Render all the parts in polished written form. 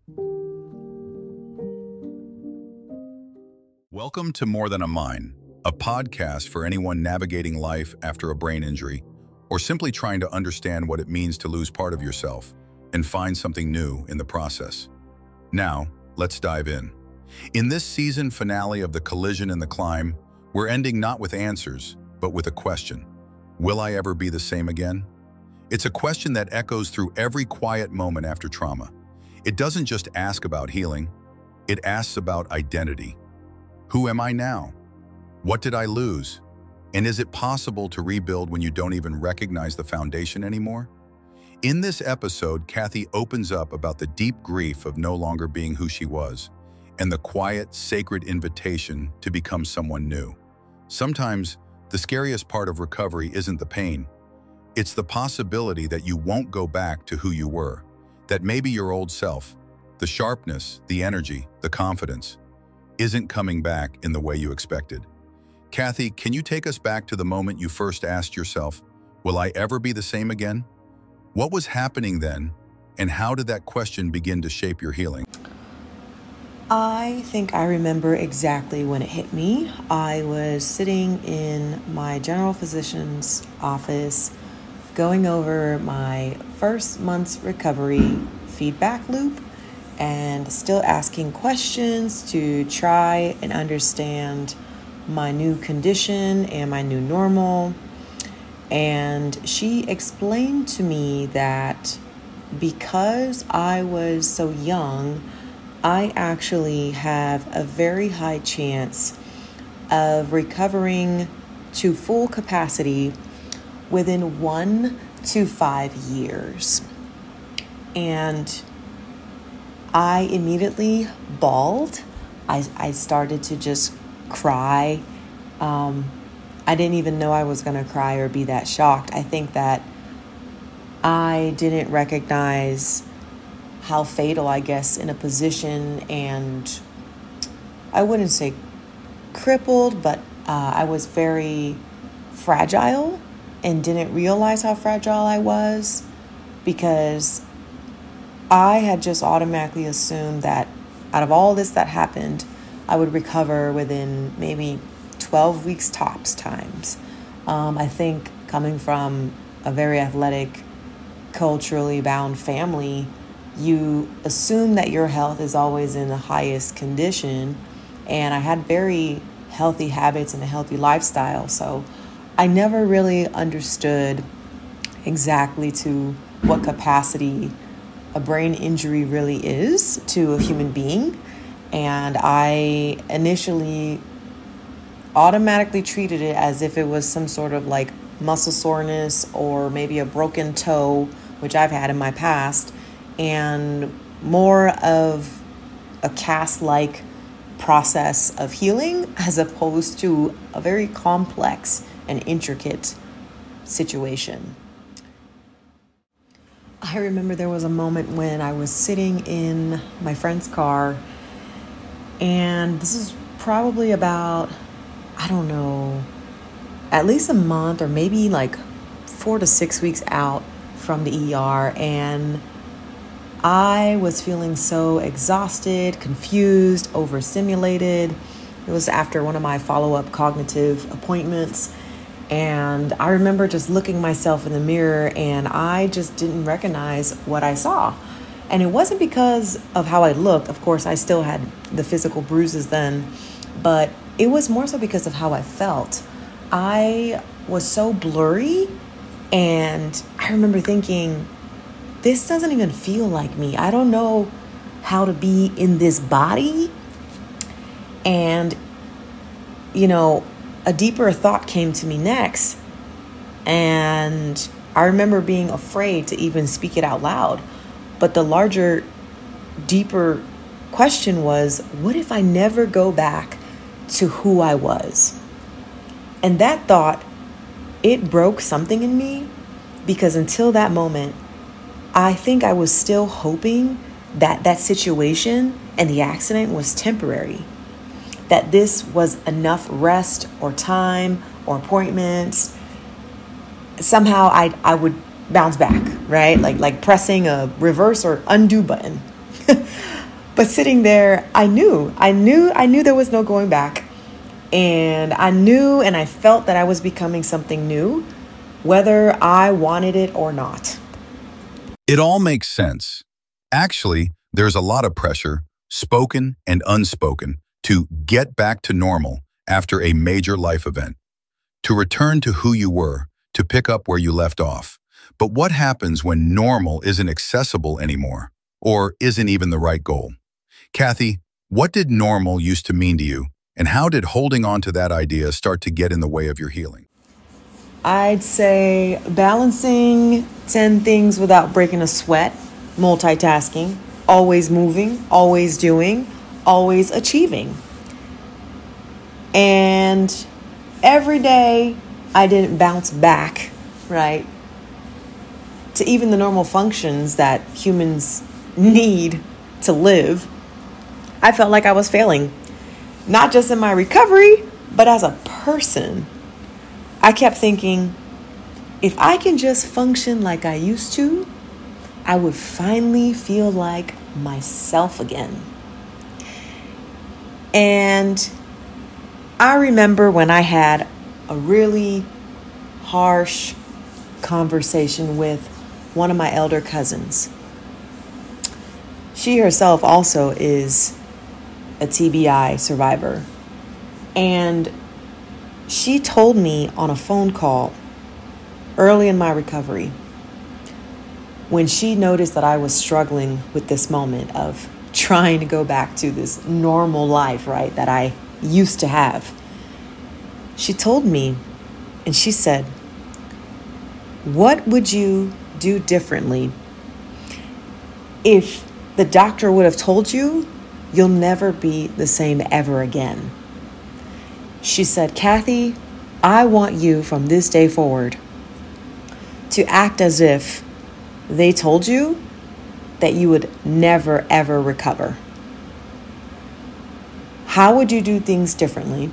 Welcome to More Than a Mind, a podcast for anyone navigating life after a brain injury or simply trying to understand what it means to lose part of yourself and find something new in the process. Now, let's dive in. In this season finale of The Collision and the Climb, we're ending not with answers, but with a question. Will I ever be the same again? It's a question that echoes through every quiet moment after trauma. It doesn't just ask about healing, it asks about identity. Who am I now? What did I lose? And is it possible to rebuild when you don't even recognize the foundation anymore? In this episode, Kathy opens up about the deep grief of no longer being who she was, and the quiet, sacred invitation to become someone new. Sometimes, the scariest part of recovery isn't the pain. It's the possibility that you won't go back to who you were, that maybe your old self, the sharpness, the energy, the confidence, isn't coming back in the way you expected. Kathy, can you take us back to the moment you first asked yourself, will I ever be the same again? What was happening then, and how did that question begin to shape your healing? I think I remember exactly when it hit me. I was sitting in my general physician's office going over my first month's recovery feedback loop and still asking questions to try and understand my new condition and my new normal. And she explained to me that because I was so young, I actually have a very high chance of recovering to full capacity within 1 to 5 years. And I immediately bawled. I started to just cry. I didn't even know I was going to cry or be that shocked. I think that I didn't recognize how fatal, I guess, in a position, and I wouldn't say crippled, but I was very fragile and didn't realize how fragile I was because I had just automatically assumed that out of all this that happened, I would recover within maybe 12 weeks tops times. I think coming from a very athletic, culturally bound family, you assume that your health is always in the highest condition. And I had very healthy habits and a healthy lifestyle. So I never really understood exactly to what capacity a brain injury really is to a human being. And I initially automatically treated it as if it was some sort of like muscle soreness or maybe a broken toe, which I've had in my past, and more of a cast-like process of healing as opposed to a very complex and intricate situation. I remember there was a moment when I was sitting in my friend's car, and this is probably about, I don't know, at least a month or maybe like 4 to 6 weeks out from the ER, and I was feeling so exhausted, confused, overstimulated. It was after one of my follow-up cognitive appointments. And I remember just looking myself in the mirror and I just didn't recognize what I saw. And it wasn't because of how I looked. Of course, I still had the physical bruises then, but it was more so because of how I felt. I was so blurry, and I remember thinking, this doesn't even feel like me. I don't know how to be in this body. And, a deeper thought came to me next. And I remember being afraid to even speak it out loud. But the larger, deeper question was, what if I never go back to who I was? And that thought, it broke something in me, because until that moment, I think I was still hoping that that situation and the accident was temporary, that this was enough rest or time or appointments. Somehow I would bounce back, right? Like pressing a reverse or undo button. But sitting there, I knew there was no going back. And I knew and I felt that I was becoming something new, whether I wanted it or not. It all makes sense. Actually, there's a lot of pressure, spoken and unspoken, to get back to normal after a major life event, to return to who you were, to pick up where you left off. But what happens when normal isn't accessible anymore, or isn't even the right goal? Kathy, what did normal used to mean to you, and how did holding on to that idea start to get in the way of your healing? I'd say balancing 10 things without breaking a sweat, multitasking, always moving, always doing, always achieving. And every day I didn't bounce back, right, to even the normal functions that humans need to live. I felt like I was failing, not just in my recovery, but as a person. I kept thinking, if I can just function like I used to, I would finally feel like myself again. And I remember when I had a really harsh conversation with one of my elder cousins. She herself also is a TBI survivor. And she told me on a phone call early in my recovery, when she noticed that I was struggling with this moment of trying to go back to this normal life, right, that I used to have. She told me, and she said, "What would you do differently if the doctor would have told you you'll never be the same ever again?" She said, "Kathy, I want you from this day forward to act as if they told you that you would never, ever recover. How would you do things differently?"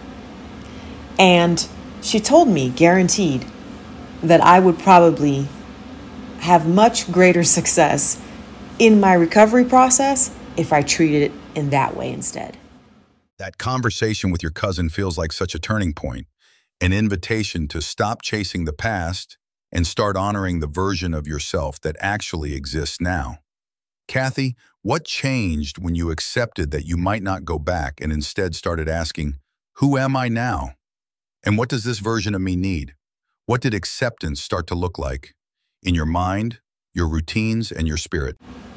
And she told me, guaranteed, that I would probably have much greater success in my recovery process if I treated it in that way instead. That conversation with your cousin feels like such a turning point, an invitation to stop chasing the past and start honoring the version of yourself that actually exists now. Kathy, what changed when you accepted that you might not go back and instead started asking, who am I now? And what does this version of me need? What did acceptance start to look like in your mind, your routines, and your spirit?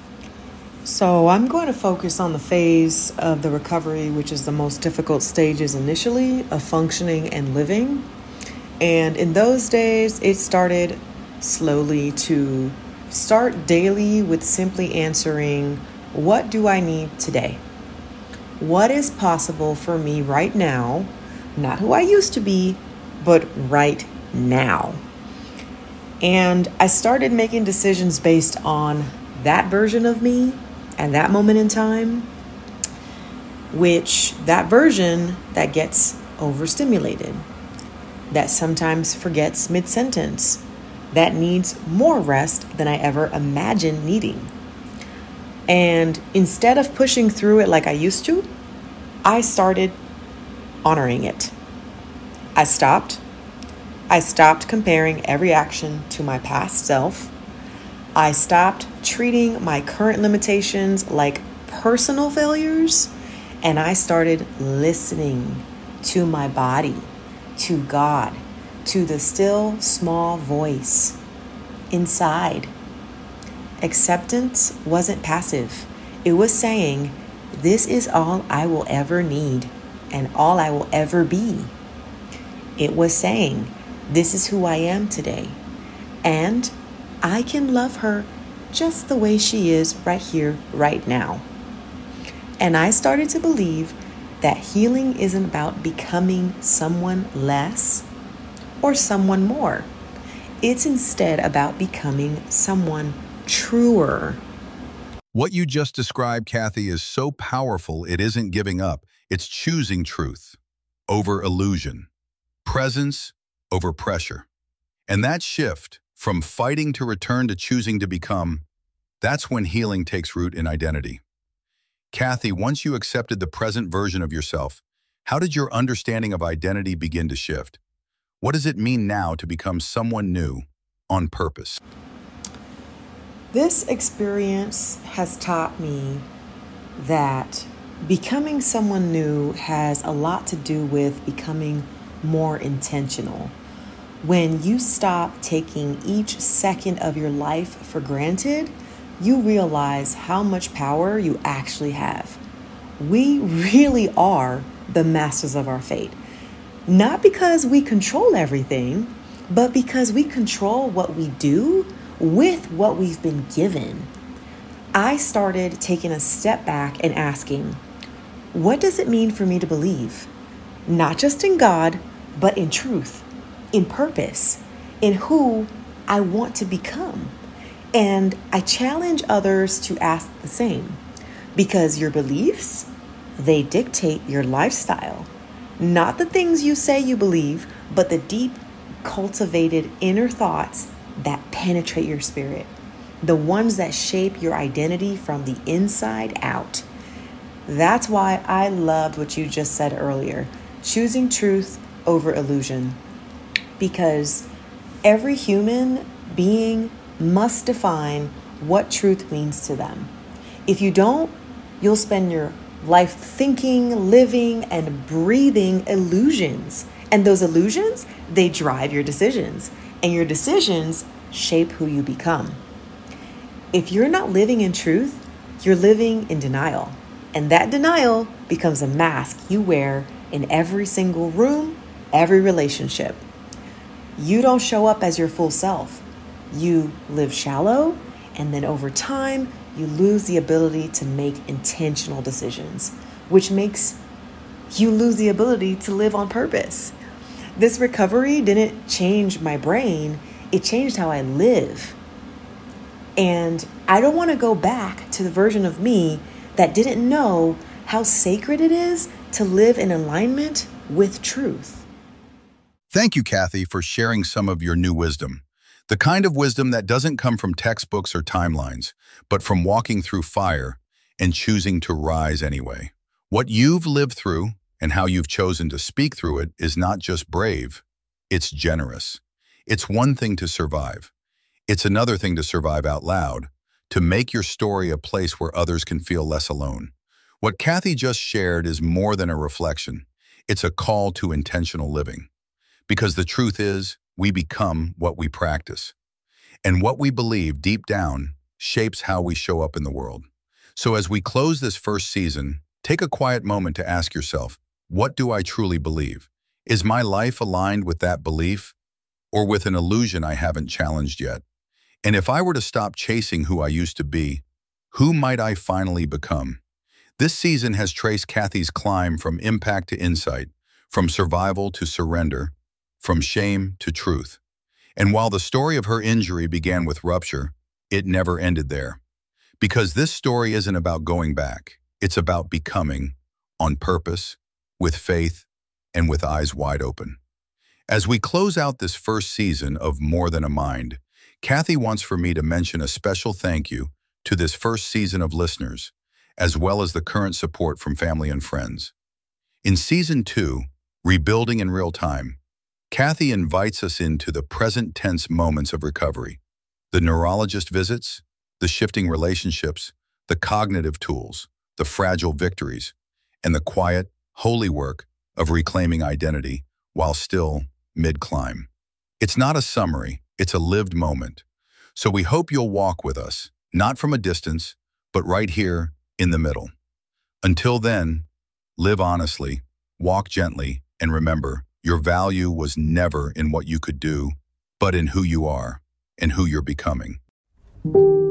So I'm going to focus on the phase of the recovery, which is the most difficult stages initially of functioning and living. And in those days, it started slowly to start daily with simply answering, what do I need today? What is possible for me right now? Not who I used to be, but right now. And I started making decisions based on that version of me and that moment in time, which that version that gets overstimulated, that sometimes forgets mid-sentence, that needs more rest than I ever imagined needing. And instead of pushing through it like I used to, I started honoring it. I stopped comparing every action to my past self. I stopped treating my current limitations like personal failures, and I started listening to my body, to God, to the still small voice inside. Acceptance wasn't passive. It was saying, this is all I will ever need and all I will ever be. It was saying, this is who I am today, and I can love her just the way she is right here, right now. And I started to believe that healing isn't about becoming someone less or someone more. It's instead about becoming someone truer. What you just described, Kathy, is so powerful it isn't giving up. It's choosing truth over illusion, presence over pressure. And that shift from fighting to return to choosing to become, That's when healing takes root in identity. Kathy, once you accepted the present version of yourself, how did your understanding of identity begin to shift? What does it mean now to become someone new on purpose? This experience has taught me that becoming someone new has a lot to do with becoming more intentional. When you stop taking each second of your life for granted, you realize how much power you actually have. We really are the masters of our fate. Not because we control everything, but because we control what we do with what we've been given. I started taking a step back and asking, what does it mean for me to believe? Not just in God, but in truth, in purpose, in who I want to become. And I challenge others to ask the same, because your beliefs, they dictate your lifestyle. Not the things you say you believe, but the deep, cultivated inner thoughts that penetrate your spirit, the ones that shape your identity from the inside out. That's why I loved what you just said earlier, choosing truth over illusion, because every human being must define what truth means to them. If you don't, you'll spend your life thinking, living, and breathing illusions. And those illusions, they drive your decisions. And your decisions shape who you become. If you're not living in truth, you're living in denial. And that denial becomes a mask you wear in every single room, every relationship. You don't show up as your full self. You live shallow, and then over time, you lose the ability to make intentional decisions, which makes you lose the ability to live on purpose. This recovery didn't change my brain, it changed how I live. And I don't want to go back to the version of me that didn't know how sacred it is to live in alignment with truth. Thank you, Kathy, for sharing some of your new wisdom. The kind of wisdom that doesn't come from textbooks or timelines, but from walking through fire and choosing to rise anyway. What you've lived through and how you've chosen to speak through it is not just brave, it's generous. It's one thing to survive. It's another thing to survive out loud, to make your story a place where others can feel less alone. What Kathy just shared is more than a reflection. It's a call to intentional living. Because the truth is, we become what we practice. And what we believe deep down shapes how we show up in the world. So as we close this first season, take a quiet moment to ask yourself, what do I truly believe? Is my life aligned with that belief, or with an illusion I haven't challenged yet? And if I were to stop chasing who I used to be, who might I finally become? This season has traced Kathy's climb from impact to insight, from survival to surrender, from shame to truth. And while the story of her injury began with rupture, it never ended there. Because this story isn't about going back. It's about becoming, on purpose, with faith, and with eyes wide open. As we close out this first season of More Than a Mind, Kathy wants for me to mention a special thank you to this first season of listeners, as well as the current support from family and friends. In Season 2, Rebuilding in Real Time, Kathy invites us into the present tense moments of recovery, the neurologist visits, the shifting relationships, the cognitive tools, the fragile victories, and the quiet, holy work of reclaiming identity while still mid-climb. It's not a summary, it's a lived moment. So we hope you'll walk with us, not from a distance, but right here in the middle. Until then, live honestly, walk gently, and remember, your value was never in what you could do, but in who you are and who you're becoming.